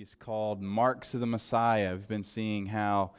series called Marks of the Messiah. We've been seeing how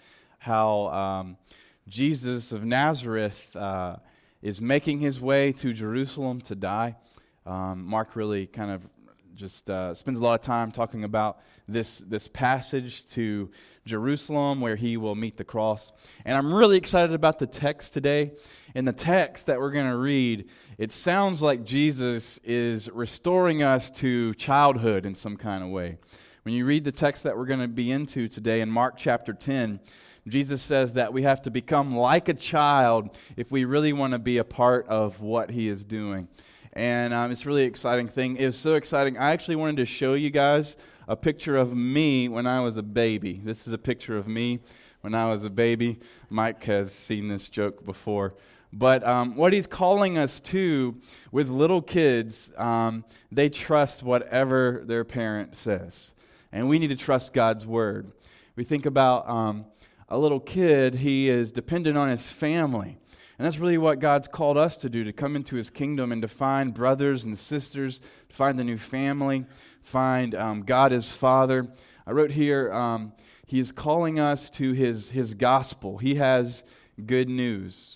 Jesus of Nazareth is making his way to Jerusalem to die. Mark really kind of just spends a lot of time talking about this passage to Jerusalem where he will meet the cross. And I'm really excited about the text today. In the text that we're going to read, it sounds like Jesus is restoring us to childhood in some kind of way. When you read the text that we're going to be into today in Mark chapter 10, Jesus says that we have to become like a child if we really want to be a part of what he is doing. And it's a really exciting thing. It was so exciting. I actually wanted to show you guys a picture of me when I was a baby. This is a picture of me when I was a baby. Mike has seen this joke before. But what he's calling us to with little kids, they trust whatever their parent says. And we need to trust God's word. We think about a little kid, he is dependent on his family. And that's really what God's called us to do, to come into his kingdom and to find brothers and sisters, to find a new family, find God as Father. I wrote here, he is calling us to his gospel. He has good news.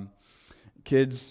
Kids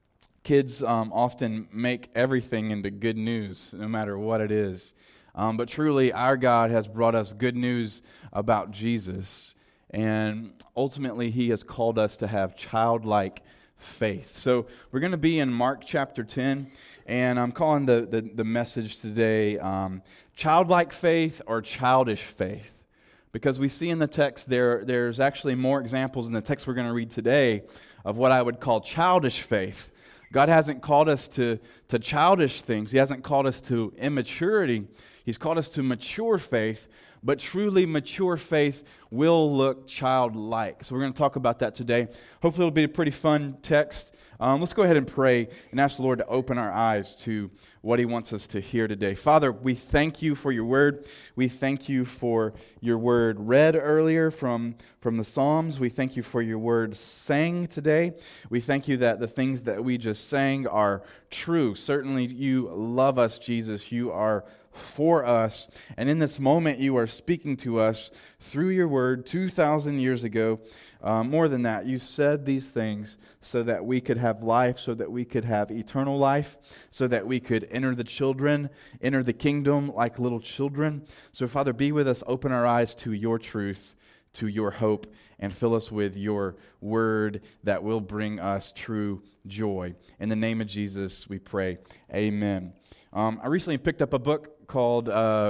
often make everything into good news, no matter what it is. But truly, our God has brought us good news about Jesus. And ultimately, he has called us to have childlike faith. So we're going to be in Mark chapter 10, and I'm calling the message today childlike faith or childish faith. Because we see in the text there's actually more examples in the text we're going to read today of what I would call childish faith. God hasn't called us to childish things. He hasn't called us to immaturity. He's called us to mature faith. But truly mature faith will look childlike. So we're going to talk about that today. Hopefully it'll be a pretty fun text. Let's go ahead and pray and ask the Lord to open our eyes to what he wants us to hear today. Father, we thank you for your word. We thank you for your word read earlier from the Psalms. We thank you for your word sang today. We thank you that the things that we just sang are true. Certainly you love us, Jesus. You are for us. And in this moment, you are speaking to us through your word 2,000 years ago. More than that, you said these things so that we could have life, so that we could have eternal life, so that we could enter the kingdom like little children. So, Father, be with us, open our eyes to your truth, to your hope, and fill us with your word that will bring us true joy. In the name of Jesus, we pray. Amen. I recently picked up a book called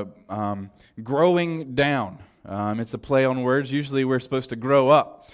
Growing Down. It's a play on words. Usually we're supposed to grow up.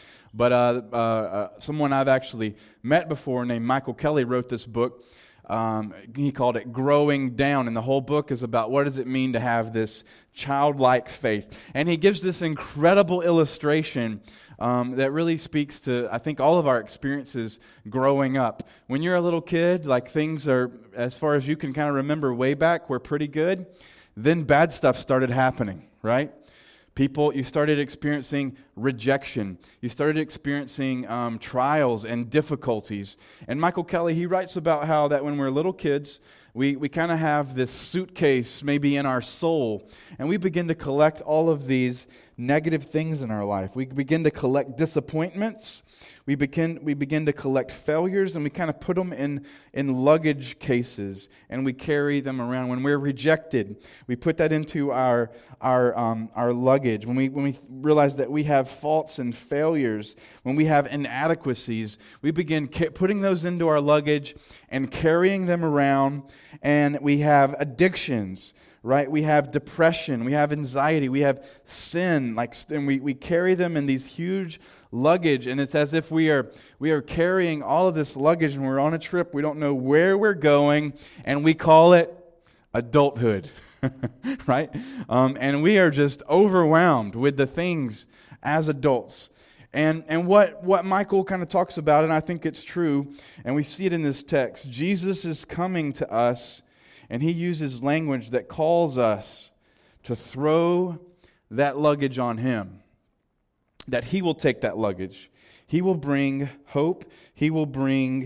But someone I've actually met before named Michael Kelly wrote this book. He called it Growing Down. And the whole book is about what does it mean to have this childlike faith. And he gives this incredible illustration that really speaks to, I think, all of our experiences growing up. When you're a little kid, like things are, as far as you can kind of remember way back, were pretty good. Then bad stuff started happening, right? You started experiencing rejection. You started experiencing trials and difficulties. And Michael Kelly, he writes about how that when we're little kids, we kind of have this suitcase maybe in our soul, and we begin to collect all of these negative things in our life. We begin to collect disappointments. We begin to collect failures, and we kind of put them in luggage cases, and we carry them around. When we're rejected, we put that into our luggage. When we realize that we have faults and failures, when we have inadequacies, we begin putting those into our luggage and carrying them around. And we have addictions, right? We have depression, we have anxiety, we have sin, and we carry them in these huge luggage, and it's as if we are carrying all of this luggage, and we're on a trip, we don't know where we're going, and we call it adulthood, right? And we are just overwhelmed with the things as adults. And what Michael kind of talks about, and I think it's true, and we see it in this text, Jesus is coming to us, and he uses language that calls us to throw that luggage on him. That he will take that luggage. He will bring hope. He will bring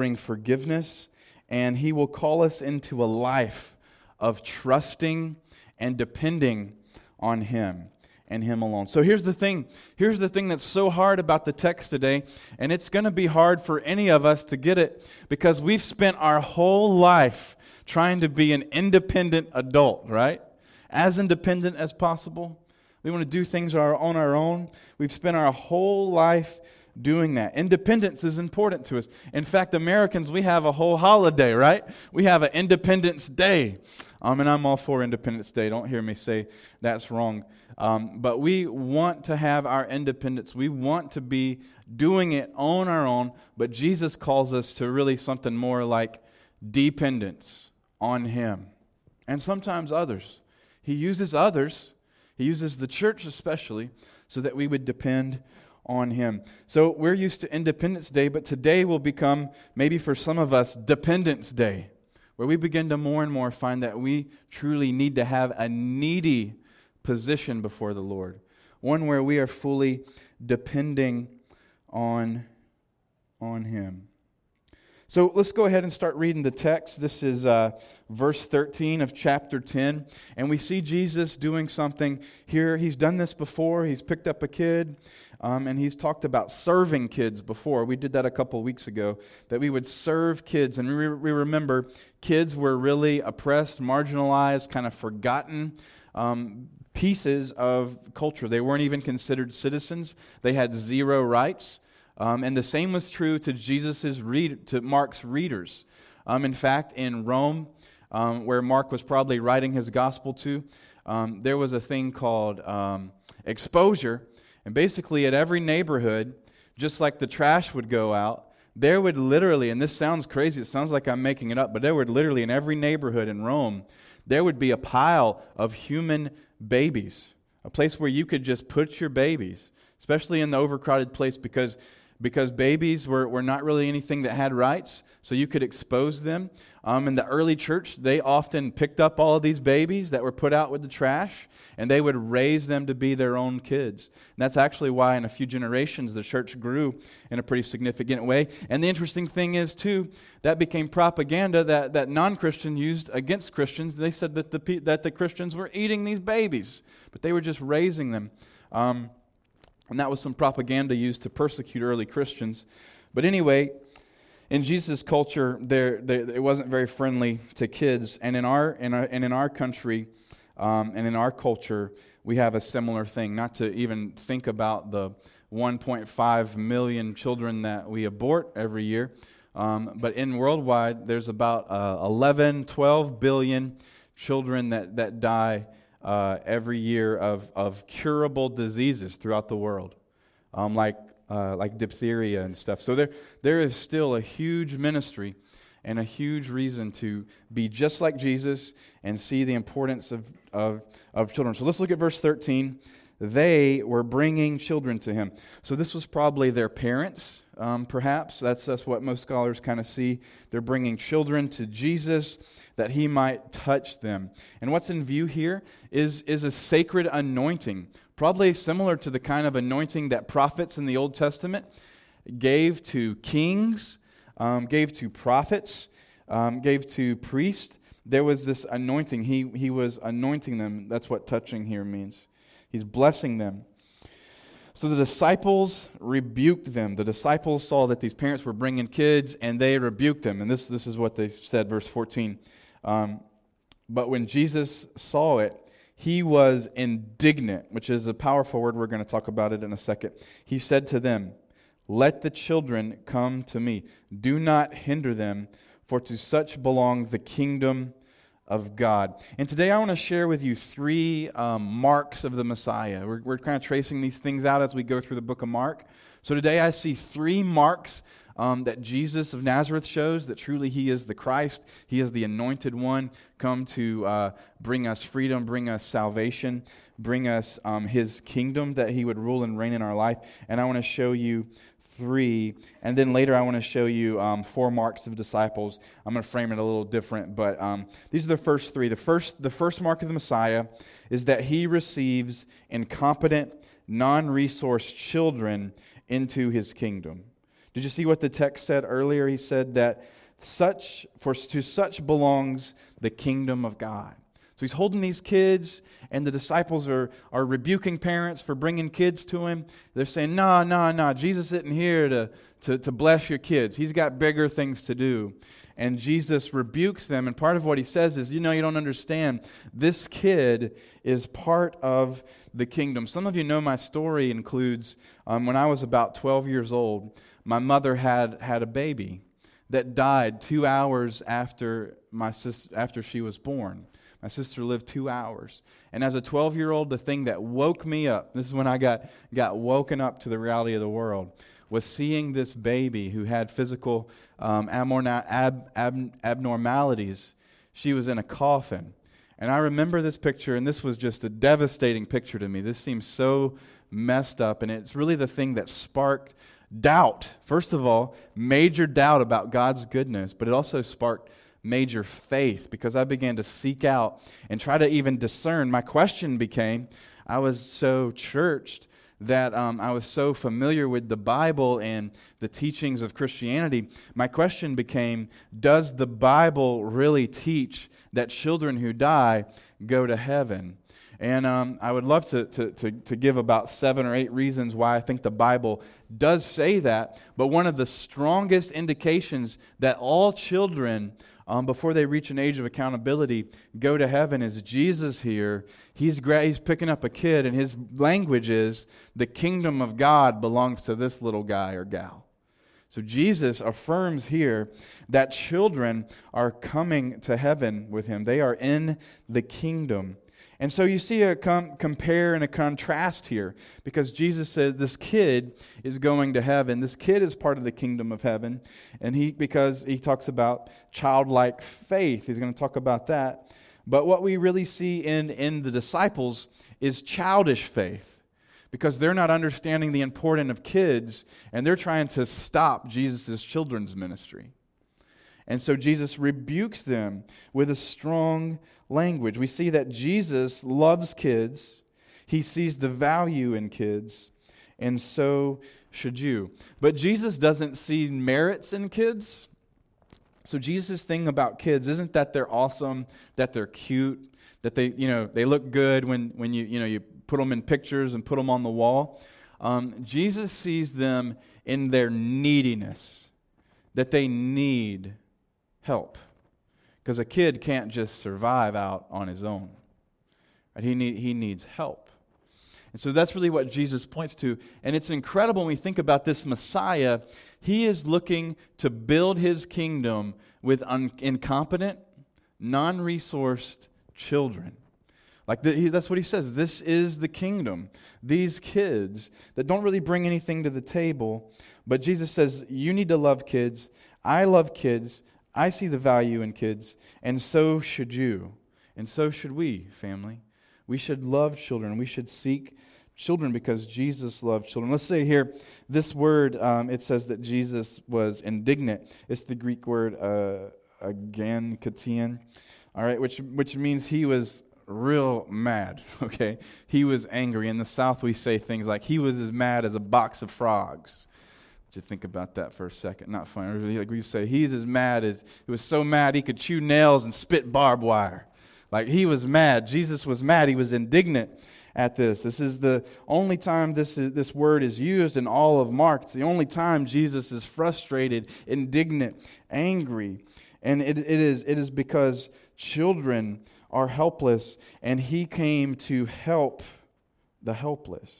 forgiveness. And he will call us into a life of trusting and depending on Him and Him alone. So here's the thing. Here's the thing that's so hard about the text today, and it's going to be hard for any of us to get it because we've spent our whole life trying to be an independent adult, right? As independent as possible. We want to do things on our own. We've spent our whole life doing that. Independence is important to us. In fact, Americans, we have a whole holiday, right? We have an Independence Day. And I'm all for Independence Day. Don't hear me say that's wrong. But we want to have our independence. We want to be doing it on our own. But Jesus calls us to really something more like dependence on Him. And sometimes others. He uses others. He uses the church especially so that we would depend on Him. So we're used to Independence Day, but today will become, maybe for some of us, Dependence Day, where we begin to more and more find that we truly need to have a needy position before the Lord, one where we are fully depending on Him. So let's go ahead and start reading the text. This is verse 13 of chapter 10. And we see Jesus doing something here. He's done this before. He's picked up a kid, and he's talked about serving kids before. We did that a couple weeks ago, that we would serve kids. And we remember kids were really oppressed, marginalized, kind of forgotten pieces of culture. They weren't even considered citizens. They had zero rights. And the same was true to to Mark's readers. In fact, in Rome, where Mark was probably writing his gospel to, there was a thing called exposure. And basically at every neighborhood, just like the trash would go out, there would literally, and this sounds crazy, it sounds like I'm making it up, but there would literally, in every neighborhood in Rome, there would be a pile of human babies, a place where you could just put your babies, especially in the overcrowded place, because babies were not really anything that had rights, so you could expose them. In the early church, they often picked up all of these babies that were put out with the trash, and they would raise them to be their own kids. And that's actually why in a few generations the church grew in a pretty significant way. And the interesting thing is, too, that became propaganda that non-Christians used against Christians. They said that the Christians were eating these babies, but they were just raising them. And that was some propaganda used to persecute early Christians. But anyway, in Jesus' culture, it wasn't very friendly to kids. And in our country and in our culture, we have a similar thing. Not to even think about the 1.5 million children that we abort every year. But in worldwide, there's about 12 billion children that die every year of curable diseases throughout the world, like diphtheria and stuff. So there is still a huge ministry and a huge reason to be just like Jesus and see the importance of children. So let's look at verse 13. They were bringing children to Him. So this was probably their parents, perhaps. That's what most scholars kind of see. They're bringing children to Jesus that He might touch them. And what's in view here is a sacred anointing, probably similar to the kind of anointing that prophets in the Old Testament gave to kings, gave to prophets, gave to priests. There was this anointing. He was anointing them. That's what touching here means. He's blessing them. So the disciples rebuked them. The disciples saw that these parents were bringing kids, and they rebuked them. And this is what they said, verse 14. But when Jesus saw it, He was indignant, which is a powerful word. We're going to talk about it in a second. He said to them, "Let the children come to me. Do not hinder them, for to such belongs the kingdom of God." And today I want to share with you three marks of the Messiah. We're kind of tracing these things out as we go through the book of Mark. So today I see three marks that Jesus of Nazareth shows that truly He is the Christ. He is the anointed one, come to bring us freedom, bring us salvation, bring us His kingdom, that He would rule and reign in our life. And I want to show you three, and then later I want to show you 4 marks of disciples. I'm going to frame it a little different, but these are the first three. The first mark of the Messiah is that He receives incompetent, non-resource children into His kingdom. Did you see what the text said earlier? He said that to such belongs the kingdom of God. So he's holding these kids, and the disciples are rebuking parents for bringing kids to him. They're saying, no, Jesus isn't here to bless your kids. He's got bigger things to do. And Jesus rebukes them, and part of what he says is, you don't understand. This kid is part of the kingdom. Some of you know my story includes, when I was about 12 years old, my mother had a baby that died 2 hours after after she was born. My sister lived 2 hours. And as a 12-year-old, the thing that woke me up, this is when I got woken up to the reality of the world, was seeing this baby who had physical abnormalities. She was in a coffin. And I remember this picture, and this was just a devastating picture to me. This seems so messed up, and it's really the thing that sparked doubt. First of all, major doubt about God's goodness, but it also sparked major faith because I began to seek out and try to even discern. My question became, I was so churched that I was so familiar with the Bible and the teachings of Christianity. My question became, does the Bible really teach that children who die go to heaven? And I would love to give about 7 or 8 reasons why I think the Bible does say that. But one of the strongest indications that all children, before they reach an age of accountability, go to heaven is Jesus here. He's picking up a kid, and his language is, the kingdom of God belongs to this little guy or gal. So Jesus affirms here that children are coming to heaven with him. They are in the kingdom. And so you see a compare and a contrast here, because Jesus says this kid is going to heaven. This kid is part of the kingdom of heaven, and because he talks about childlike faith. He's going to talk about that. But what we really see in the disciples is childish faith, because they're not understanding the importance of kids, and they're trying to stop Jesus' children's ministry. And so Jesus rebukes them with a strong language. We see that Jesus loves kids. He sees the value in kids, and so should you. But Jesus doesn't see merits in kids. So Jesus' thing about kids isn't that they're awesome, that they're cute, that they look good when you put them in pictures and put them on the wall. Jesus sees them in their neediness, that they need help. Because a kid can't just survive out on his own. Right? He needs help. And so that's really what Jesus points to. And it's incredible when we think about this Messiah. He is looking to build his kingdom with incompetent, non-resourced children. That's what he says. This is the kingdom. These kids that don't really bring anything to the table. But Jesus says, you need to love kids. I love kids. I see the value in kids, and so should you, and so should we, family. We should love children. We should seek children because Jesus loved children. Let's say here, this word, it says that Jesus was indignant. It's the Greek word agankatian, all right, which means he was real mad, okay? He was angry. In the South, we say things like, he was as mad as a box of frogs. To think about that for a second. Not funny. Like we say, he's as mad as, he was so mad he could chew nails and spit barbed wire. Like he was mad. Jesus was mad. He was indignant at this. This is the only time this word is used in all of Mark. It's the only time Jesus is frustrated, indignant, angry. And it is because children are helpless, and he came to help the helpless.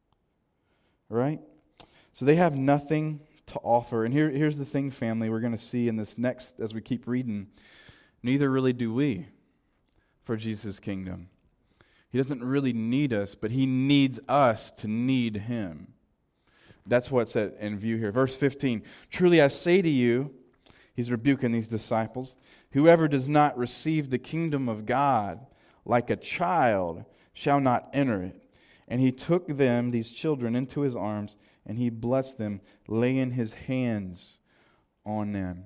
Right? So they have nothing to offer. And here's the thing, family, we're going to see in this next, as we keep reading, neither really do we for Jesus' kingdom. He doesn't really need us, but he needs us to need him. That's what's in view here. Verse 15, truly I say to you, he's rebuking these disciples, whoever does not receive the kingdom of God like a child shall not enter it. And he took them, these children, into his arms, and he blessed them, laying his hands on them.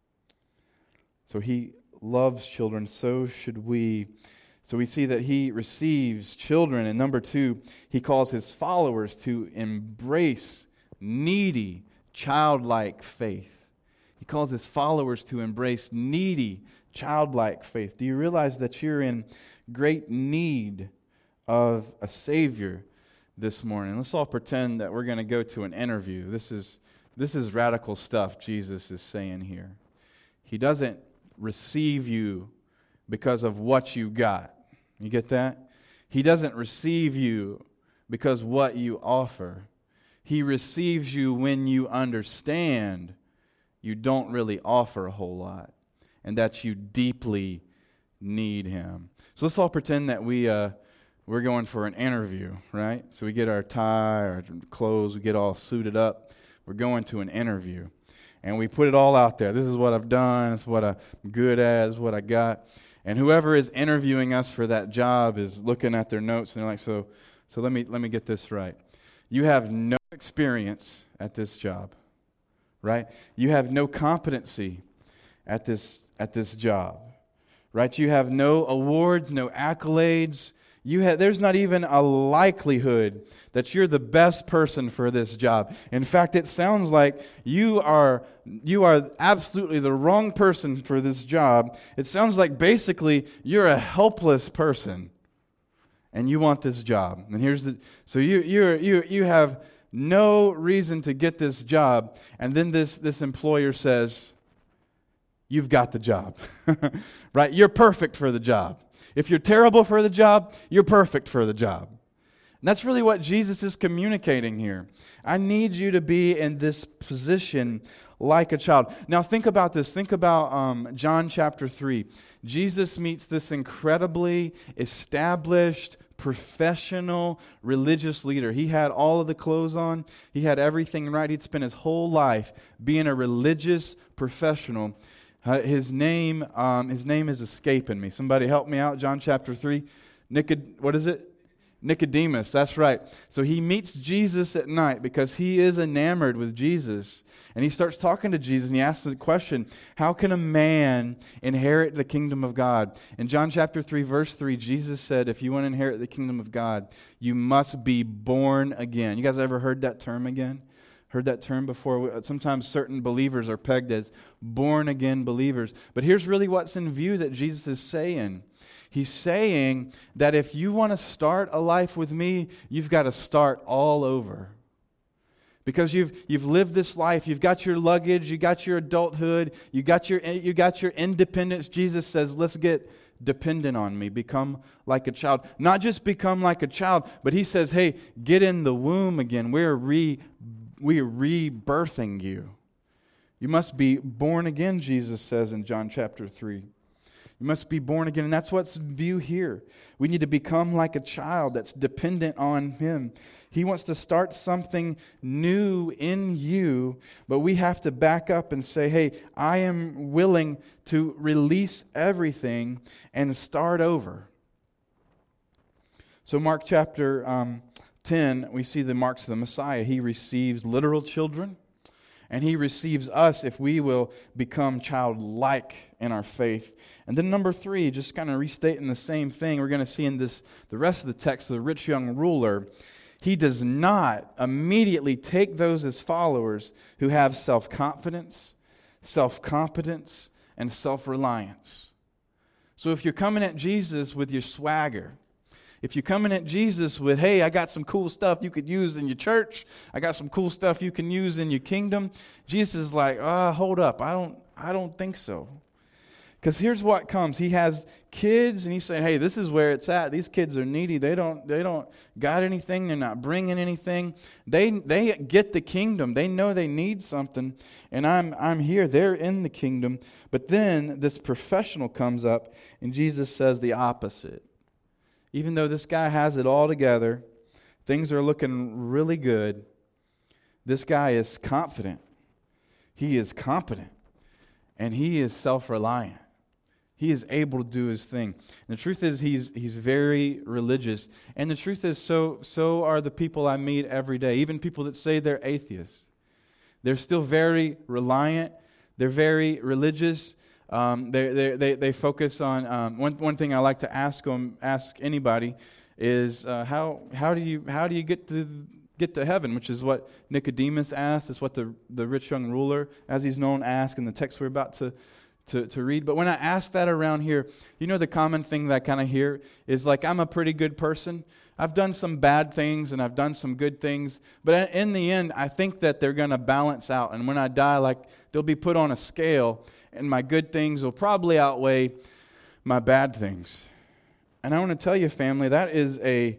So he loves children, so should we. So we see that he receives children. And number 2, he calls his followers to embrace needy, childlike faith. He calls his followers to embrace needy, childlike faith? Do you realize that you're in great need of a Savior this morning? Let's all pretend that we're going to go to an interview. This is radical stuff Jesus is saying here. He doesn't receive you because of what you got. You get that? He doesn't receive you because what you offer. He receives you when you understand you don't really offer a whole lot and that you deeply need Him. So let's all pretend that we're going for an interview, right? So we get our tie, our clothes, we get all suited up. We're going to an interview. And we put it all out there. This is what I've done. This is what I'm good at. This is what I got. And whoever is interviewing us for that job is looking at their notes and they're like, so let me get this right. You have no experience at this job, right? You have no competency at this job, right? You have no awards, no accolades. There's not even a likelihood that you're the best person for this job. In fact, it sounds like you are absolutely the wrong person for this job. It sounds like basically you're a helpless person, and you want this job. And so you have no reason to get this job, and then this employer says, "You've got the job," right? You're perfect for the job. If you're terrible for the job, you're perfect for the job. And that's really what Jesus is communicating here. I need you to be in this position like a child. Now think about this. Think about John chapter 3. Jesus meets this incredibly established, professional, religious leader. He had all of the clothes on. He had everything right. He'd spent his whole life being a religious professional. His name is escaping me. Somebody help me out. John chapter 3. What is it? Nicodemus. That's right. So he meets Jesus at night because he is enamored with Jesus. And he starts talking to Jesus and he asks the question, how can a man inherit the kingdom of God? In John chapter 3, verse 3, Jesus said, if you want to inherit the kingdom of God, you must be born again. You guys ever heard that term again? Heard that term before? Sometimes certain believers are pegged as born-again believers. But here's really what's in view that Jesus is saying. He's saying that if you want to start a life with me, you've got to start all over. Because you've lived this life, you've got your luggage, you got your adulthood, you got your independence. Jesus says, let's get dependent on me, become like a child. Not just become like a child, but he says, hey, get in the womb again. We're rebirthing you. You must be born again, Jesus says in John chapter 3. You must be born again, and that's what's in view here. We need to become like a child that's dependent on Him. He wants to start something new in you, but we have to back up and say, hey, I am willing to release everything and start over. So Mark chapter 10, we see the marks of the Messiah. He receives literal children, and He receives us if we will become childlike in our faith. And then number 3, just kind of restating the same thing, we're going to see in the rest of the text, the rich young ruler, he does not immediately take those as followers who have self-confidence, self-competence, and self-reliance. So if you're coming at Jesus with your swagger, if you're coming at Jesus with, hey, I got some cool stuff you could use in your church, I got some cool stuff you can use in your kingdom, Jesus is like, hold up, I don't think so. Because here's what comes. He has kids, and he's saying, hey, this is where it's at. These kids are needy. They don't got anything. They're not bringing anything. They get the kingdom. They know they need something, and I'm here. They're in the kingdom. But then this professional comes up, and Jesus says the opposite. Even though this guy has it all together, things are looking really good, this guy is confident. He is competent, and he is self-reliant. He is able to do his thing. And the truth is, he's very religious. And the truth is, so are the people I meet every day. Even people that say they're atheists. They're still very reliant. They're very religious. They focus on one thing I like to ask anybody is how do you get to heaven, which is what Nicodemus asked. It's what the rich young ruler, as he's known, asked in the text we're about to to read. But when I ask that around here, the common thing that I kind of hear is like, I'm a pretty good person. I've done some bad things and I've done some good things. But in the end, I think that they're going to balance out. And when I die, like, they'll be put on a scale and my good things will probably outweigh my bad things. And I want to tell you, family, that is a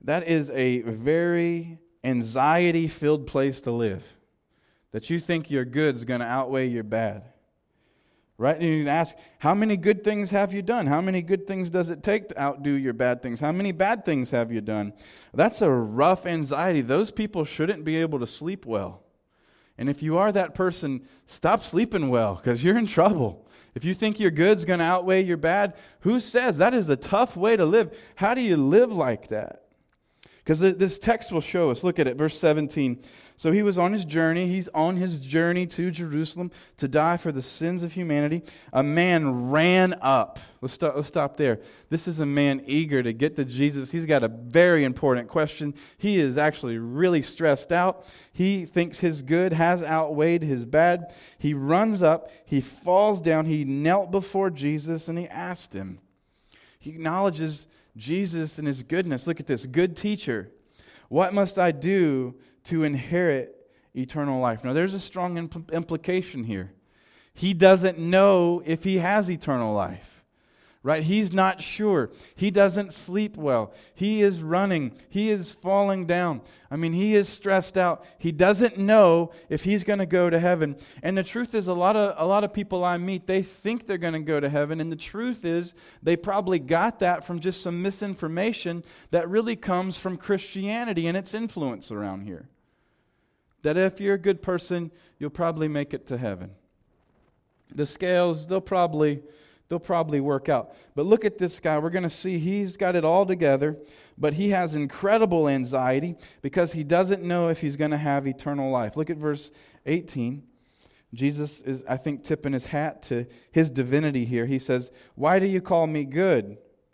very anxiety-filled place to live. That you think your good is going to outweigh your bad. Right? And you can ask, how many good things have you done? How many good things does it take to outdo your bad things? How many bad things have you done? That's a rough anxiety. Those people shouldn't be able to sleep well. And if you are that person, stop sleeping well, because you're in trouble. If you think your good's going to outweigh your bad, who says? That is a tough way to live. How do you live like that? Because this text will show us. Look at it, verse 17. So he was on his journey. He's on his journey to Jerusalem to die for the sins of humanity. A man ran up. Let's stop there. This is a man eager to get to Jesus. He's got a very important question. He is actually really stressed out. He thinks his good has outweighed his bad. He runs up. He falls down. He knelt before Jesus and he asked him. He acknowledges Jesus and his goodness. Look at this. Good teacher, what must I do to inherit eternal life? Now, there's a strong implication here. He doesn't know if he has eternal life. Right? He's not sure. He doesn't sleep well. He is running. He is falling down. I mean, he is stressed out. He doesn't know if he's going to go to heaven. And the truth is, a lot of people I meet, they think they're going to go to heaven. And the truth is, they probably got that from just some misinformation that really comes from Christianity and its influence around here. That if you're a good person, you'll probably make it to heaven. The scales, they'll probably work out. But look at this guy. We're going to see he's got it all together, but he has incredible anxiety because he doesn't know if he's going to have eternal life. Look at verse 18. Jesus is, I think, tipping his hat to his divinity here. He says, "Why do you call me good?"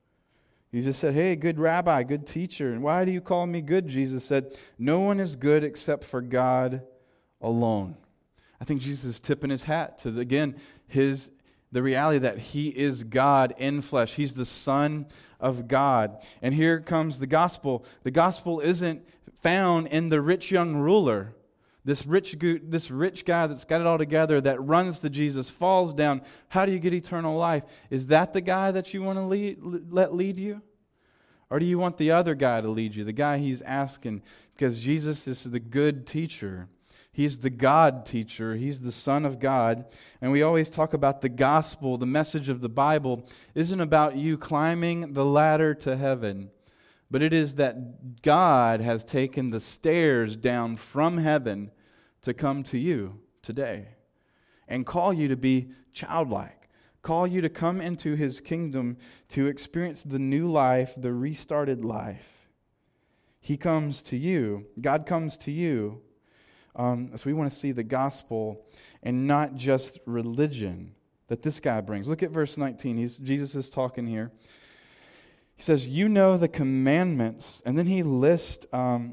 Jesus said, "Hey, good rabbi, good teacher." "And why do you call me good?" Jesus said, "No one is good except for God alone." I think Jesus is tipping his hat to, again, the reality that he is God in flesh. He's the Son of God. And here comes the gospel. The gospel isn't found in the rich young ruler. This rich guy that's got it all together, that runs to Jesus, falls down. How do you get eternal life? Is that the guy that you want to let lead you? Or do you want the other guy to lead you? The guy he's asking, because Jesus is the good teacher. He's the God teacher. He's the Son of God. And we always talk about the gospel. The message of the Bible isn't about you climbing the ladder to heaven, but it is that God has taken the stairs down from heaven to come to you today and call you to be childlike, call you to come into His kingdom to experience the new life, the restarted life. He comes to you. God comes to you. So we want to see the gospel and not just religion that this guy brings. Look at verse 19. Jesus is talking here. He says, "You know the commandments," and then he lists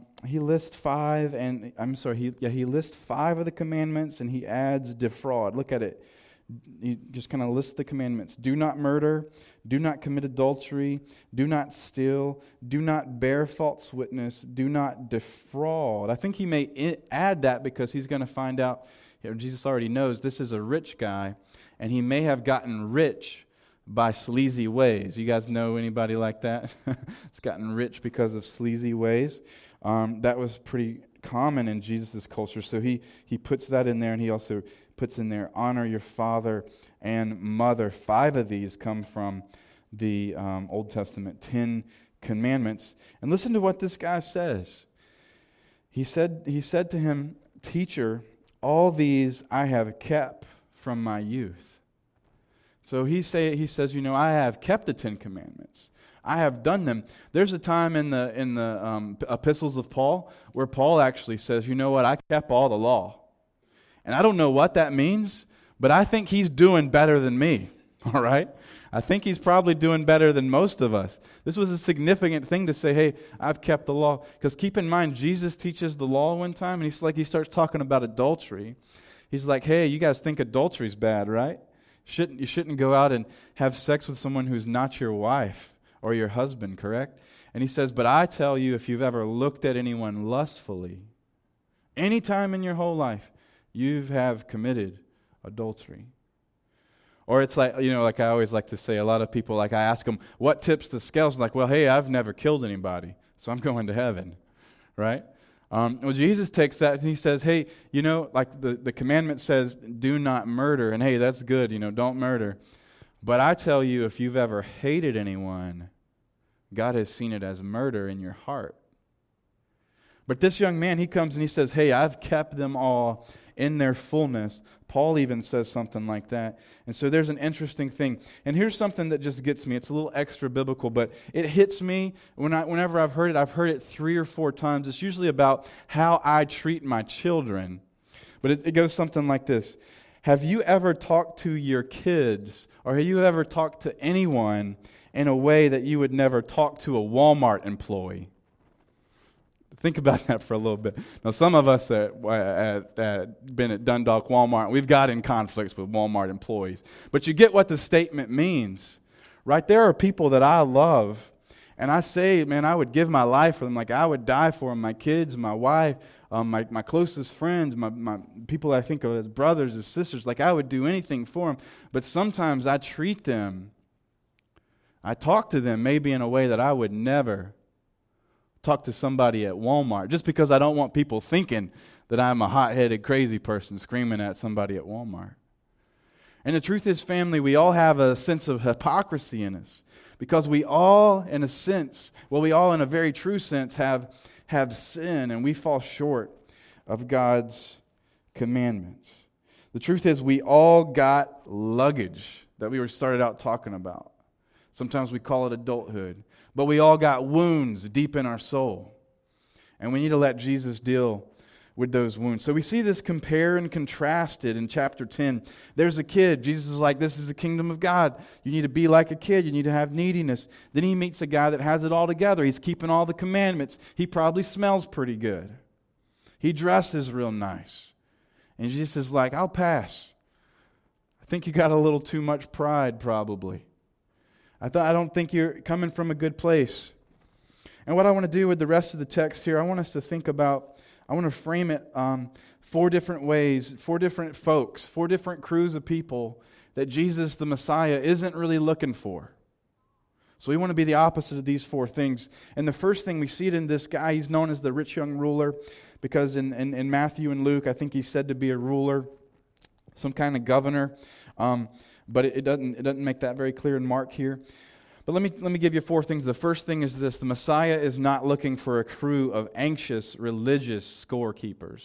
five, and he lists five of the commandments, and he adds defraud. Look at it. He just kind of lists the commandments. Do not murder, do not commit adultery, do not steal, do not bear false witness, do not defraud. I think he may add that because he's going to find out, Jesus already knows this is a rich guy, and he may have gotten rich by sleazy ways. You guys know anybody like that? It's gotten rich because of sleazy ways. That was pretty common in Jesus' culture, so he puts that in there, and he also puts in there, honor your father and mother. 5 of these come from the Old Testament 10 commandments. And listen to what this guy says. He said to him, "Teacher, all these I have kept from my youth." So he says, I have kept the 10 commandments. I have done them. There's a time in the epistles of Paul where Paul actually says, "You know what? I kept all the law." And I don't know what that means, but I think he's doing better than me, all right? I think he's probably doing better than most of us. This was a significant thing to say, hey, I've kept the law. Because keep in mind, Jesus teaches the law one time, and he starts talking about adultery. He's like, hey, you guys think adultery's bad, right? You shouldn't go out and have sex with someone who's not your wife or your husband, correct? And he says, but I tell you, if you've ever looked at anyone lustfully, any time in your whole life, you have committed adultery. Or it's like, like I always like to say, a lot of people, like I ask them, what tips the scales? Like, well, hey, I've never killed anybody, so I'm going to heaven, right? Well, Jesus takes that and he says, hey, like the commandment says, do not murder. And hey, that's good, don't murder. But I tell you, if you've ever hated anyone, God has seen it as murder in your heart. But this young man, he comes and he says, hey, I've kept them all in their fullness. Paul even says something like that. And so there's an interesting thing. And here's something that just gets me. It's a little extra biblical, but it hits me whenever I've heard it 3 or 4 times. It's usually about how I treat my children. But it goes something like this. Have you ever talked to your kids, or have you ever talked to anyone in a way that you would never talk to a Walmart employee? Think about that for a little bit. Now, some of us at been at Dundalk Walmart, we've got in conflicts with Walmart employees. But you get what the statement means, right? There are people that I love, and I say, man, I would give my life for them. Like, I would die for them. My kids, my wife, my closest friends, my people I think of as brothers, as sisters. Like, I would do anything for them. But sometimes I treat them, I talk to them maybe in a way that I would never talk to somebody at Walmart, just because I don't want people thinking that I'm a hot-headed crazy person screaming at somebody at Walmart. And the truth is, family, we all have a sense of hypocrisy in us, because we all, in a sense, we all in a very true sense have sin, and we fall short of God's commandments. The truth is, we all got luggage that we started out talking about. Sometimes we call it adulthood. But we all got wounds deep in our soul. And we need to let Jesus deal with those wounds. So we see this compare and contrasted in chapter 10. There's a kid. Jesus is like, this is the kingdom of God. You need to be like a kid. You need to have neediness. Then he meets a guy that has it all together. He's keeping all the commandments. He probably smells pretty good. He dresses real nice. And Jesus is like, I'll pass. I think you got a little too much pride probably. I don't think you're coming from a good place. And what I want to do with the rest of the text here, I want us to think about, I want to frame it 4 different ways, 4 different folks, 4 different crews of people that Jesus, the Messiah, isn't really looking for. So we want to be the opposite of these 4 things. And the first thing we see it in this guy, he's known as the rich young ruler, because in Matthew and Luke, I think he's said to be a ruler, some kind of governor. But it doesn't make that very clear in Mark here. But let me give you 4 things. The first thing is this: the Messiah is not looking for a crew of anxious religious scorekeepers.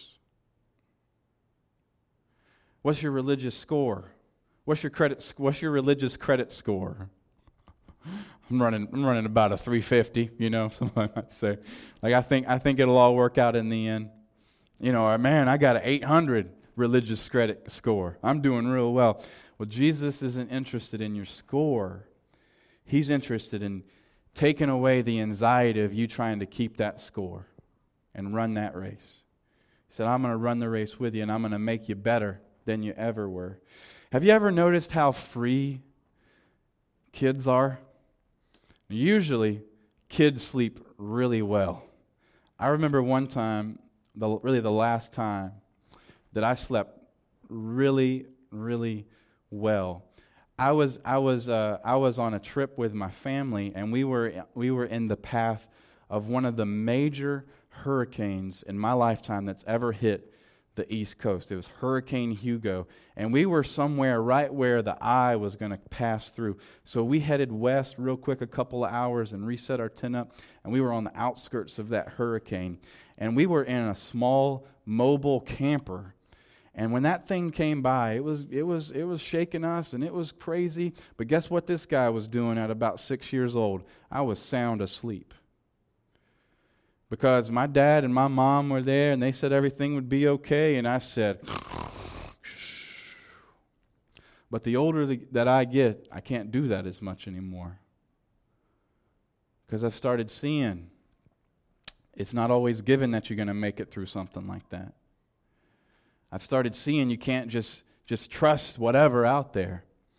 What's your religious score? What's your religious credit score? I'm running about a 350. Somebody might say. Like I think it'll all work out in the end. Man, I got an 800 religious credit score. I'm doing real well. Well, Jesus isn't interested in your score. He's interested in taking away the anxiety of you trying to keep that score and run that race. He said, I'm going to run the race with you, and I'm going to make you better than you ever were. Have you ever noticed how free kids are? Usually, kids sleep really well. I remember one time, the last time, that I slept really, really well. I was on a trip with my family, and we were in the path of one of the major hurricanes in my lifetime that's ever hit the East Coast. It was Hurricane Hugo, and we were somewhere right where the eye was going to pass through. So we headed west real quick, a couple of hours, and reset our tent up, and we were on the outskirts of that hurricane, and we were in a small mobile camper. And when that thing came by, it was shaking us, and it was crazy. But guess what this guy was doing at about 6 years old? I was sound asleep. Because my dad and my mom were there, and they said everything would be okay, and I said, shh. But the older that I get, I can't do that as much anymore. Because I've started seeing it's not always given that you're going to make it through something like that. I've started seeing you can't just trust whatever out there.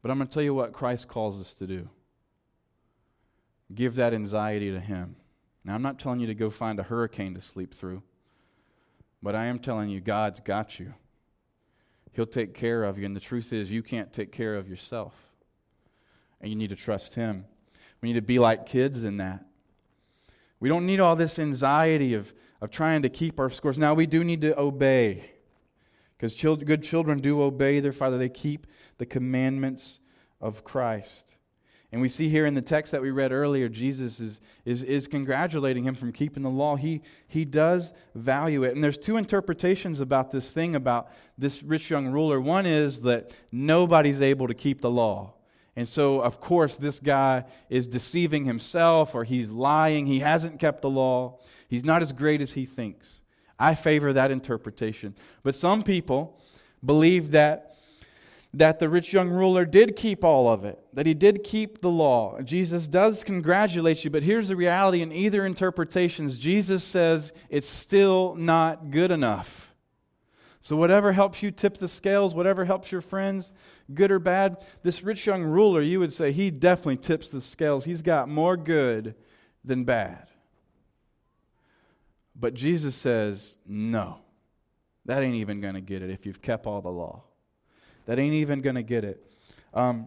But I'm going to tell you what Christ calls us to do. Give that anxiety to Him. Now, I'm not telling you to go find a hurricane to sleep through, but I am telling you God's got you. He'll take care of you, and the truth is you can't take care of yourself, and you need to trust Him. We need to be like kids in that. We don't need all this anxiety of trying to keep our scores. Now, we do need to obey, because good children do obey their father. They keep the commandments of Christ. And we see here in the text that we read earlier, Jesus is congratulating him from keeping the law. He does value it. And there's two interpretations about this thing, about this rich young ruler. One is that nobody's able to keep the law. And so, of course, this guy is deceiving himself, or he's lying. He hasn't kept the law. He's not as great as he thinks. I favor that interpretation. But some people believe that the rich young ruler did keep all of it, that he did keep the law. Jesus does congratulate you, but here's the reality in either interpretations. Jesus says it's still not good enough. So whatever helps you tip the scales, whatever helps your friends, good or bad, this rich young ruler, you would say he definitely tips the scales. He's got more good than bad. But Jesus says, no, that ain't even going to get it if you've kept all the law. That ain't even going to get it. And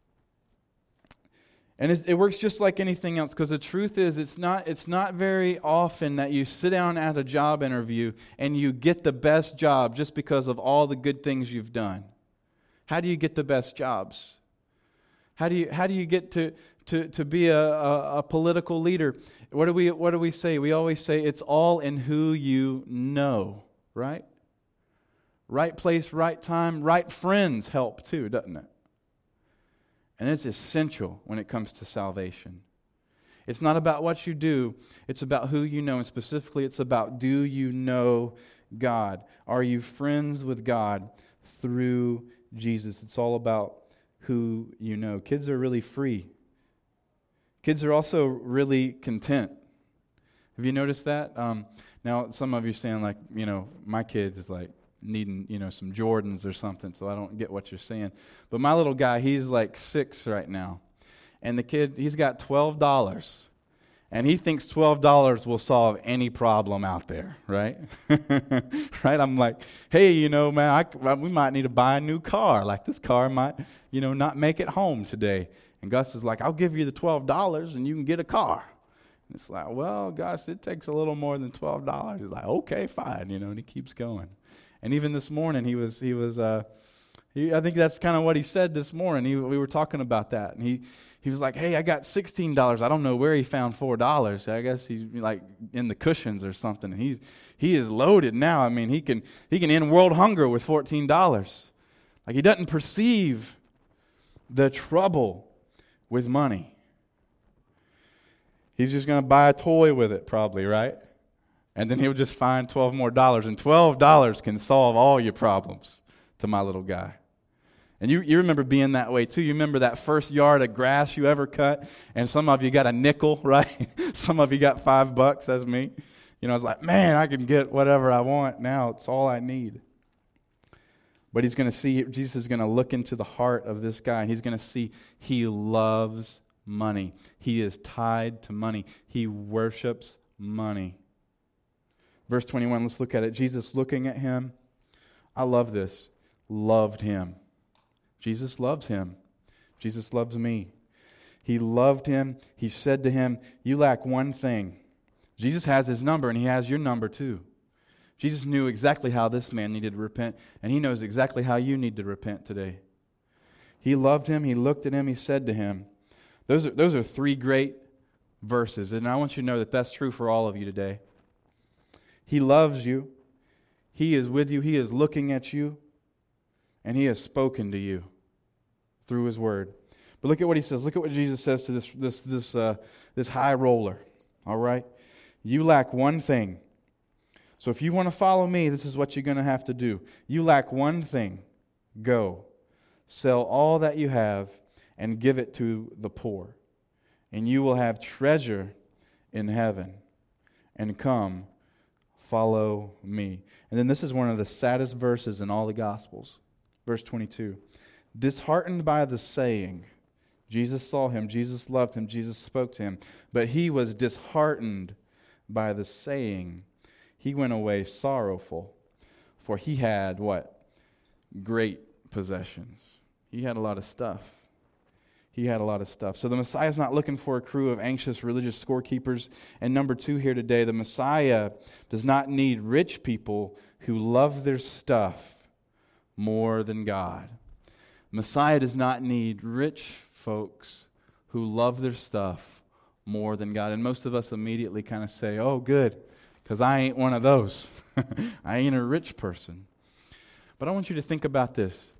it works just like anything else, because the truth is it's not very often that you sit down at a job interview and you get the best job just because of all the good things you've done. How do you get the best jobs? How do you get to be a political leader? What do we say? We always say it's all in who you know, right? Right place, right time, right friends help too, doesn't it? And it's essential when it comes to salvation. It's not about what you do, it's about who you know, and specifically it's about, do you know God? Are you friends with God through Jesus? It's all about who you know. Kids are really free. Kids are also really content. Have you noticed that? Now, some of you are saying, like, my kids is like, needing, some Jordans or something, so I don't get what you're saying. But my little guy, he's like 6 right now. And the kid, he's got $12. And he thinks $12 will solve any problem out there, right? Right? I'm like, hey, man, we might need to buy a new car. Like, this car might, not make it home today. And Gus is like, I'll give you the $12 and you can get a car. And it's like, well, Gus, it takes a little more than $12. He's like, okay, fine, and he keeps going. And even this morning, I think that's kind of what he said this morning. We were talking about that. And he was like, hey, I got $16. I don't know where he found $4. I guess he's like in the cushions or something. And he is loaded now. I mean, he can end world hunger with $14. Like, he doesn't perceive the trouble with money. He's just going to buy a toy with it probably, right? And then he'll just find $12 more. And $12 can solve all your problems to my little guy. And you remember being that way too. You remember that first yard of grass you ever cut, and some of you got a nickel, right? Some of you got $5, that's me. I was like, man, I can get whatever I want now. It's all I need. But he's going to see, Jesus is going to look into the heart of this guy, and he's going to see he loves money. He is tied to money. He worships money. Verse 21, let's look at it. Jesus looking at him, I love this, loved him. Jesus loves him. Jesus loves me. He loved him. He said to him, you lack one thing. Jesus has his number, and he has your number too. Jesus knew exactly how this man needed to repent, and he knows exactly how you need to repent today. He loved him. He looked at him. He said to him, those are 3 great verses, and I want you to know that that's true for all of you today. He loves you. He is with you. He is looking at you. And he has spoken to you through his word. But look at what he says. Look at what Jesus says to this high roller. All right? You lack one thing. So if you want to follow me, this is what you're going to have to do. You lack one thing. Go. Sell all that you have and give it to the poor. And you will have treasure in heaven. And come, follow me. And then this is one of the saddest verses in all the Gospels. Verse 22. disheartened by the saying. Jesus saw him, Jesus loved him, Jesus spoke to him, but he was disheartened by the saying. He went away sorrowful, for he had what? Great possessions. He had a lot of stuff. He had a lot of stuff. So the Messiah's not looking for a crew of anxious religious scorekeepers. And number two here today, the Messiah does not need rich people who love their stuff more than God. Messiah does not need rich folks who love their stuff more than God. And most of us immediately kind of say, oh, good, because I ain't one of those. I ain't a rich person. But I want you to think about this.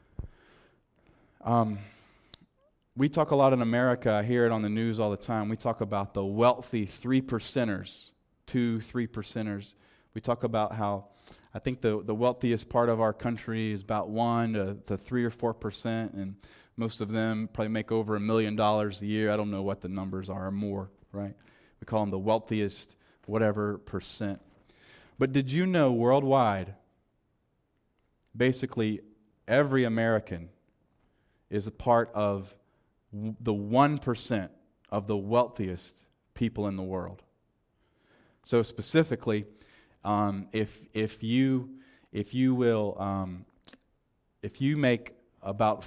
We talk a lot in America, I hear it on the news all the time, we talk about the wealthy 3%ers, 3%ers. We talk about how, I think the wealthiest part of our country is about 1 to 3 or 4%, and most of them probably make over $1 million a year. I don't know what the numbers are, or more, right? We call them the wealthiest whatever percent. But did you know worldwide, basically every American is a part of the 1% of the wealthiest people in the world? So specifically, if you make about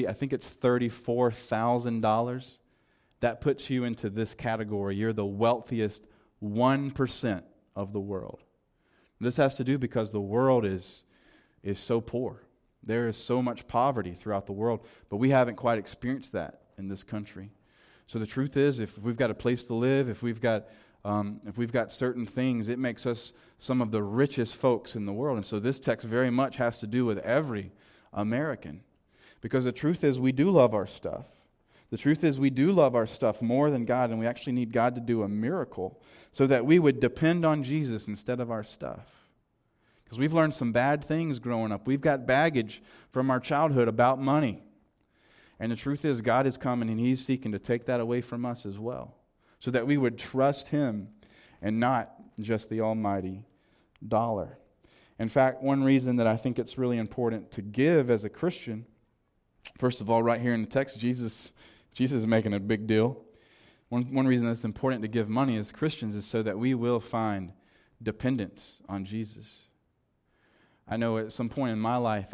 $34,000, that puts you into this category. You're the wealthiest 1% of the world. This has to do because the world is so poor. There is so much poverty throughout the world, but we haven't quite experienced that in this country. So the truth is, if we've got a place to live, if we've got certain things, it makes us some of the richest folks in the world. And so this text very much has to do with every American. Because the truth is, we do love our stuff. The truth is, we do love our stuff more than God, and we actually need God to do a miracle so that we would depend on Jesus instead of our stuff. Because we've learned some bad things growing up. We've got baggage from our childhood about money. And the truth is, God is coming and He's seeking to take that away from us as well, so that we would trust Him and not just the almighty dollar. In fact, one reason that I think it's really important to give as a Christian, first of all, right here in the text, Jesus is making a big deal. One reason that's important to give money as Christians is so that we will find dependence on Jesus. I know at some point in my life,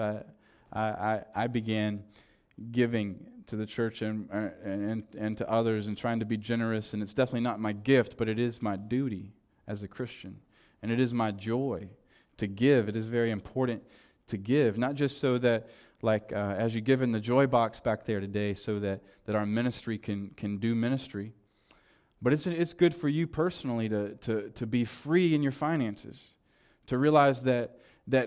I began giving to the church and to others and trying to be generous, and it's definitely not my gift, but it is my duty as a Christian, and it is my joy to give. It is very important to give, not just so that, as you give in the joy box back there today, so that our ministry can do ministry, but it's good for you personally to be free in your finances, to realize that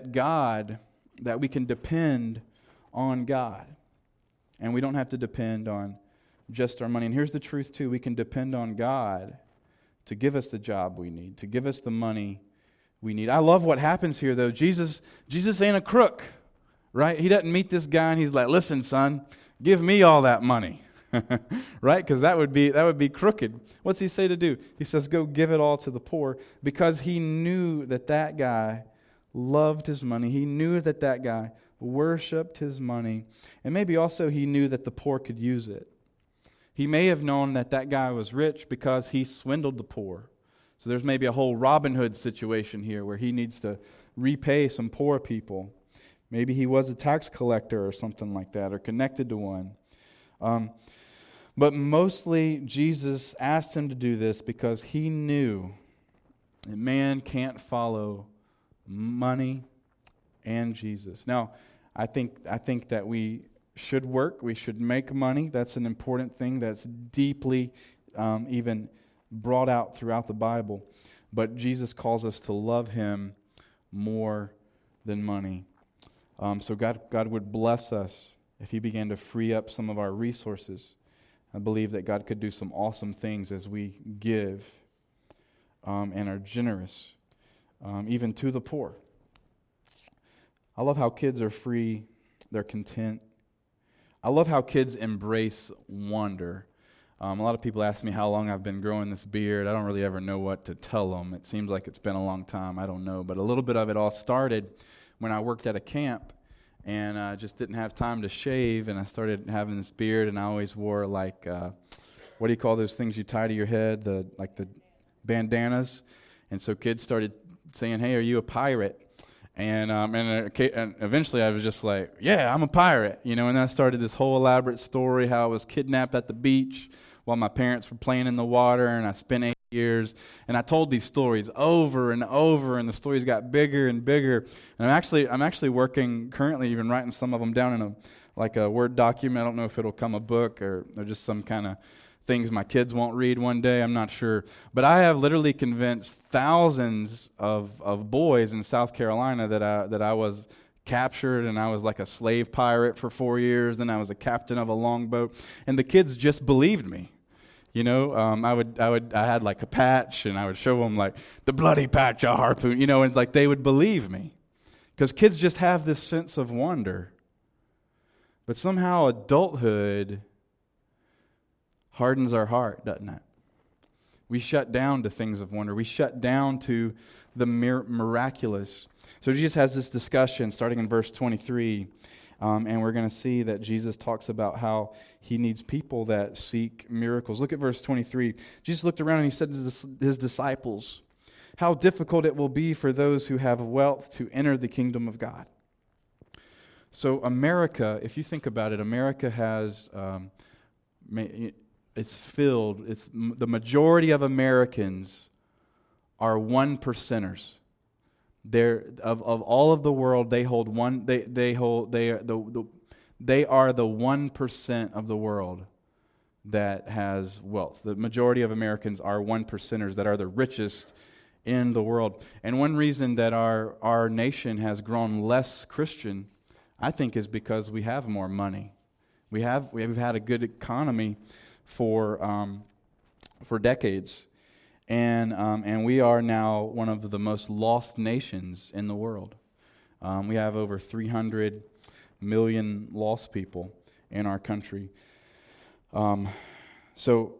we can depend on God. And we don't have to depend on just our money. And here's the truth, too. We can depend on God to give us the job we need, to give us the money we need. I love what happens here, though. Jesus ain't a crook, right? He doesn't meet this guy and he's like, listen, son, give me all that money, right? Because that would be crooked. What's he say to do? He says, go give it all to the poor, because he knew that guy loved his money. He knew that guy worshipped his money, and maybe also he knew that the poor could use it. He may have known that guy was rich because he swindled the poor. So there's maybe a whole Robin Hood situation here where he needs to repay some poor people. Maybe he was a tax collector or something like that, or connected to one. But mostly Jesus asked him to do this because he knew that man can't follow money and Jesus. Now, I think that we should work. We should make money. That's an important thing that's deeply even brought out throughout the Bible. But Jesus calls us to love Him more than money. So God would bless us if He began to free up some of our resources. I believe that God could do some awesome things as we give and are generous, even to the poor. I love how kids are free, they're content. I love how kids embrace wonder. A lot of people ask me how long I've been growing this beard. I don't really ever know what to tell them. It seems like it's been a long time. I don't know. But a little bit of it all started when I worked at a camp, and I just didn't have time to shave, and I started having this beard, and I always wore like, what do you call those things you tie to your head, the bandanas, and so kids started saying, "Hey, are you a pirate?" And eventually I was just like, "Yeah, I'm a pirate," and then I started this whole elaborate story how I was kidnapped at the beach while my parents were playing in the water, and I spent 8 years, and I told these stories over and over, and the stories got bigger and bigger. And I'm actually working currently, even writing some of them down in a Word document. I don't know if it'll come a book or just some kind of things my kids won't read one day. I'm not sure. But I have literally convinced thousands of boys in South Carolina that I was captured, and I was like a slave pirate for 4 years, and I was a captain of a longboat, and the kids just believed me. I had like a patch, and I would show them like the bloody patch, a harpoon, and like they would believe me, because kids just have this sense of wonder. But somehow adulthood hardens our heart, doesn't it? We shut down to things of wonder. We shut down to the miraculous. So Jesus has this discussion starting in verse 23, and we're going to see that Jesus talks about how he needs people that seek miracles. Look at verse 23. Jesus looked around and he said to his disciples, "How difficult it will be for those who have wealth to enter the kingdom of God." So America, if you think about it, America has, the majority of Americans are 1%ers. Of all of the world, they are the 1% of the world that has wealth. The majority of Americans are 1%ers that are the richest in the world. And one reason that our nation has grown less Christian, I think, is because we have more money. We've had a good economy for decades, and we are now one of the most lost nations in the world. We have over 300 million lost people in our country. So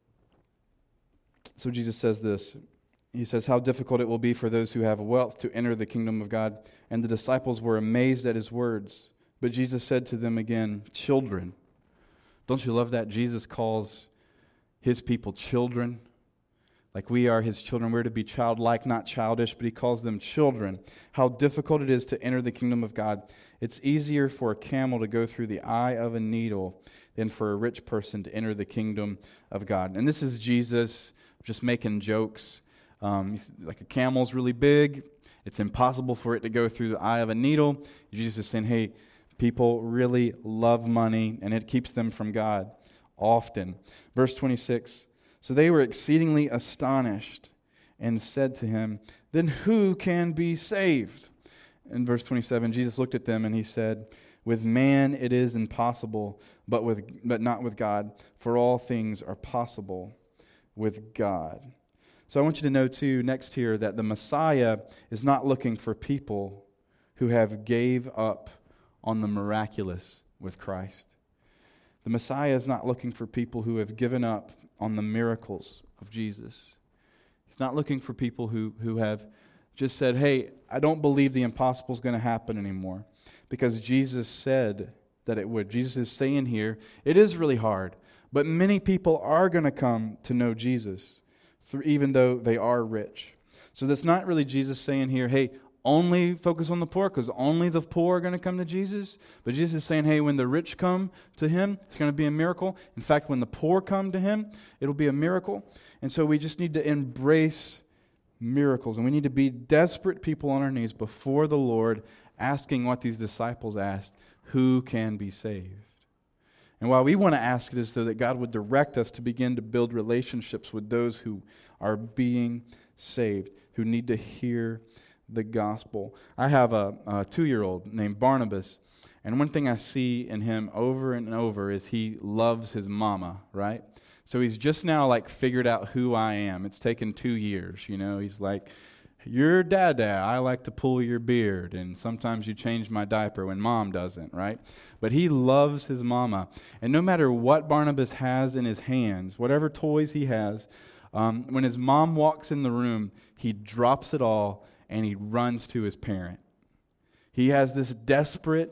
Jesus says this. He says, "How difficult it will be for those who have wealth to enter the kingdom of God." And the disciples were amazed at his words. But Jesus said to them again, "Children." Don't you love that? Jesus calls his people children. Like we are his children. We're to be childlike, not childish, but he calls them children. How difficult it is to enter the kingdom of God. It's easier for a camel to go through the eye of a needle than for a rich person to enter the kingdom of God. And this is Jesus just making jokes. Like a camel's really big. It's impossible for it to go through the eye of a needle. Jesus is saying, hey, people really love money, and it keeps them from God often. Verse 26, "So they were exceedingly astonished and said to him, 'Then who can be saved?' In verse 27, Jesus looked at them and he said, 'With man it is impossible, but not with God, for all things are possible with God.'" So I want you to know too, next here, that the Messiah is not looking for people who have gave up on the miraculous with Christ. The Messiah is not looking for people who have given up on the miracles of Jesus. He's not looking for people who have just said, hey, I don't believe the impossible is going to happen anymore, because Jesus said that it would. Jesus is saying here, it is really hard, but many people are going to come to know Jesus, even though they are rich. So that's not really Jesus saying here, hey, only focus on the poor, because only the poor are going to come to Jesus. But Jesus is saying, hey, when the rich come to him, it's going to be a miracle. In fact, when the poor come to him, it'll be a miracle. And so we just need to embrace miracles. And we need to be desperate people on our knees before the Lord, asking what these disciples asked, who can be saved? And why we want to ask it is so that God would direct us to begin to build relationships with those who are being saved, who need to hear the gospel. I have a 2-year-old named Barnabas, and one thing I see in him over and over is he loves his mama, right? So he's just now like figured out who I am. It's taken 2 years, He's like, you're dada, I like to pull your beard, and sometimes you change my diaper when mom doesn't, right? But he loves his mama. And no matter what Barnabas has in his hands, whatever toys he has, when his mom walks in the room, he drops it all and he runs to his parent. He has this desperate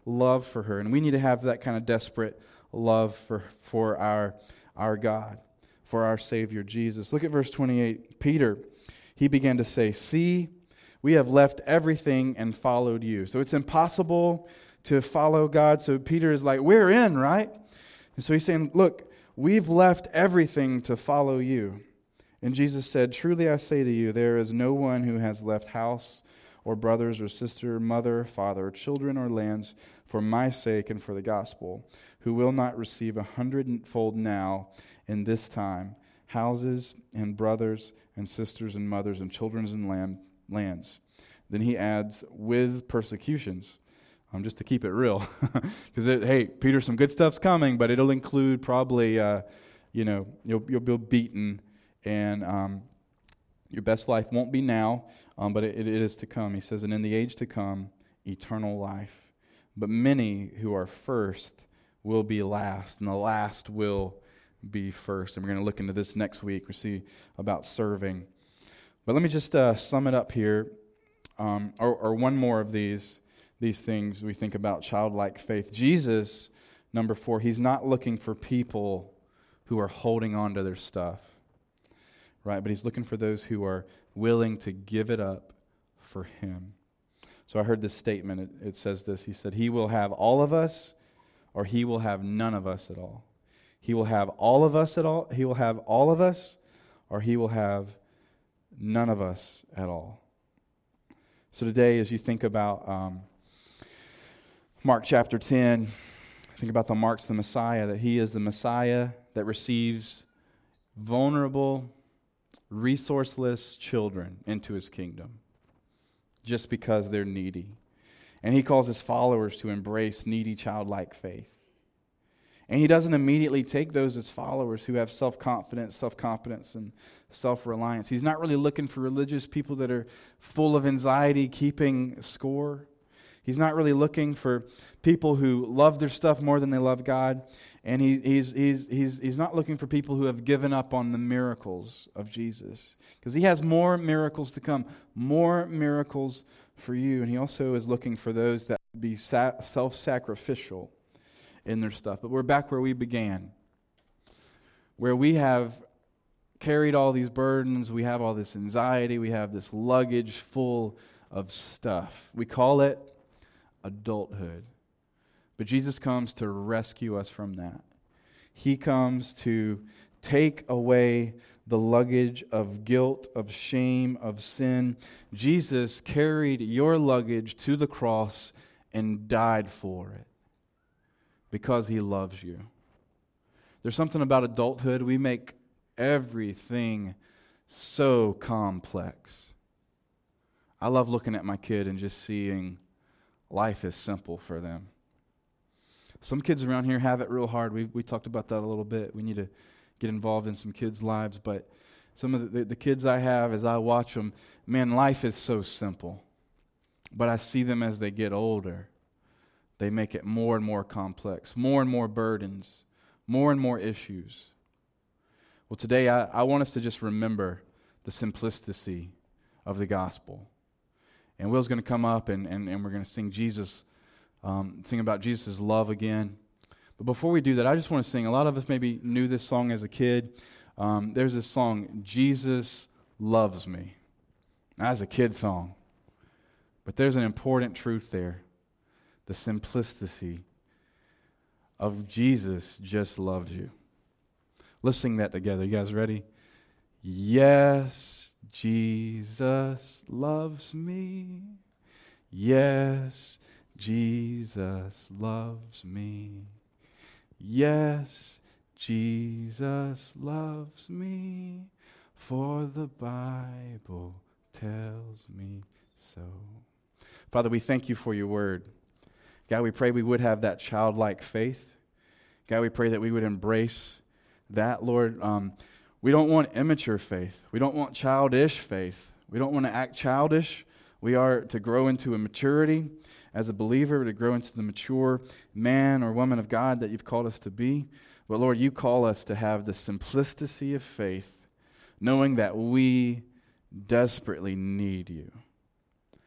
love for her. And we need to have that kind of desperate love for our God, for our Savior Jesus. Look at verse 28. Peter, he began to say, "See, we have left everything and followed you." So it's impossible to follow God. So Peter is like, we're in, right? And so he's saying, look, we've left everything to follow you. And Jesus said, "Truly I say to you, there is no one who has left house or brothers or sister, mother, father, children, or lands for my sake and for the gospel, who will not receive 100-fold now in this time, houses and brothers and sisters and mothers and children and lands." Then he adds, "with persecutions." Just to keep it real. Because, hey, Peter, some good stuff's coming, but it'll include probably, you'll be beaten, and your best life won't be now, but it is to come. He says, "And in the age to come, eternal life. But many who are first will be last, and the last will be first." And we're going to look into this next week. We'll see about serving. But let me just sum it up here, or one more of these things we think about childlike faith. Jesus, number 4, he's not looking for people who are holding on to their stuff, right? But he's looking for those who are willing to give it up for him. So I heard this statement. It says this. He said, "He will have all of us, or he will have none of us at all. He will have all of us at all. He will have all of us, or he will have none of us at all." So today, as you think about Mark chapter 10, think about the marks of the Messiah, that he is the Messiah that receives vulnerable, resourceless children into his kingdom just because they're needy. And he calls his followers to embrace needy childlike faith. And he doesn't immediately take those as followers who have self-confidence, and self-reliance. He's not really looking for religious people that are full of anxiety, keeping score. He's not really looking for people who love their stuff more than they love God. And he's not looking for people who have given up on the miracles of Jesus. Because he has more miracles to come, more miracles for you. And he also is looking for those that be self-sacrificial in their stuff. But we're back where we began, where we have carried all these burdens, we have all this anxiety, we have this luggage full of stuff. We call it adulthood. But Jesus comes to rescue us from that. He comes to take away the luggage of guilt, of shame, of sin. Jesus carried your luggage to the cross and died for it because he loves you. There's something about adulthood. We make everything so complex. I love looking at my kid and just seeing life is simple for them. Some kids around here have it real hard. We talked about that a little bit. We need to get involved in some kids' lives. But some of the kids I have, as I watch them, man, life is so simple. But I see them as they get older. They make it more and more complex, more and more burdens, more and more issues. Well, today I want us to just remember the simplicity of the gospel. And Will's going to come up and we're going to sing sing about Jesus' love again. But before we do that, I just want to sing. A lot of us maybe knew this song as a kid. There's this song, "Jesus Loves Me." That's a kid song. But there's an important truth there. The simplicity of Jesus just loves you. Let's sing that together. You guys ready? Yes, Jesus loves me. Yes, Jesus loves me. Yes, Jesus loves me. For the Bible tells me so. Father, we thank you for your word. God, we pray we would have that childlike faith. God, we pray that we would embrace that, Lord. We don't want immature faith. We don't want childish faith. We don't want to act childish. We are to grow into a maturity as a believer, to grow into the mature man or woman of God that you've called us to be. But Lord, you call us to have the simplicity of faith, knowing that we desperately need you.